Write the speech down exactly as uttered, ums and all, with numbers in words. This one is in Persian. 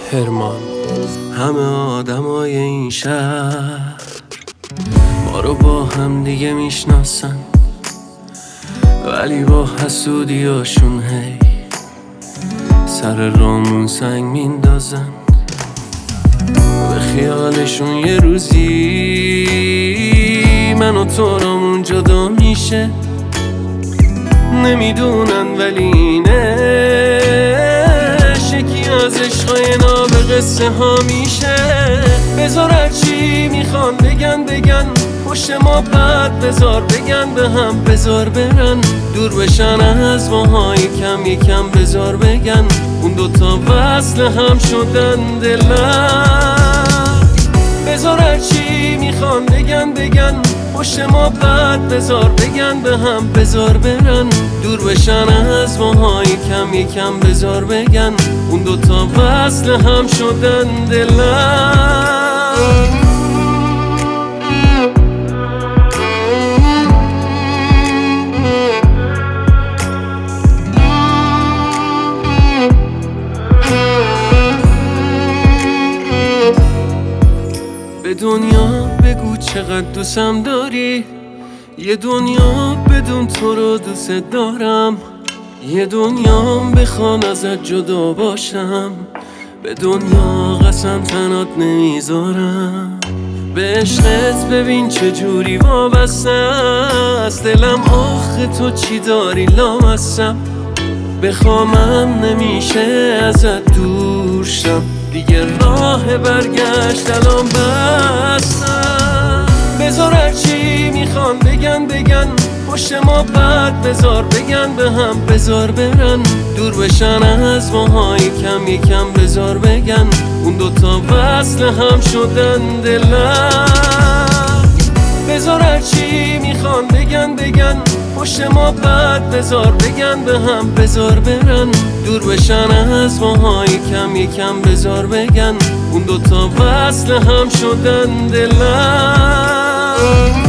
هرمان. همه آدمای این شهر ما رو با هم دیگه میشناسن، ولی با حسودیاشون هی سر رامون سنگ میندازن. به خیالشون یه روزی من و تو رامون جدا میشه، نمیدونن ولی اینش یکی از عشقای ناب قصه ها میشه. بذار هرچی میخوان بگن بگن، پشت ما بعد بذار بگن به هم، بذار برن دور بشن از ماهای کم یکم، بذار بگن اون دوتا وصل هم شدن دلم. بذار هرچی میخوان بگن بگن، پشت ما بعد بذار بگن به هم، بذار برن دور بشن از ماهای کم یکم، بذار بگن اون دوتا وصل هم شدن دلم. به دنیا بگو چقدر دوستم داری، یه دنیا بدون تو رو دوست دارم، یه دنیا بخوان ازت جدا باشم، به دنیا قسم تنات نمیذارم. به عشقت ببین چه جوری وابسته است دلم، آخه تو چی داری لامصب، بخوامم نمیشه ازت دور شم، دیگه راه برگشت الان بستم. بذار هرچی میخوان بگن بگن، پشت ما بعد بذار بگن به هم، بذار برن دور بشن از ماهای کم یکم، بذار بگن اون دوتا وصل هم شدن دلم. بذار هرچی میخوان بگن بگن، پشت ما بعد بذار بگن به هم، بذار برن دور بشن از ماهای کم یکم، بذار بگن اون دوتا وصل هم شدن دلم.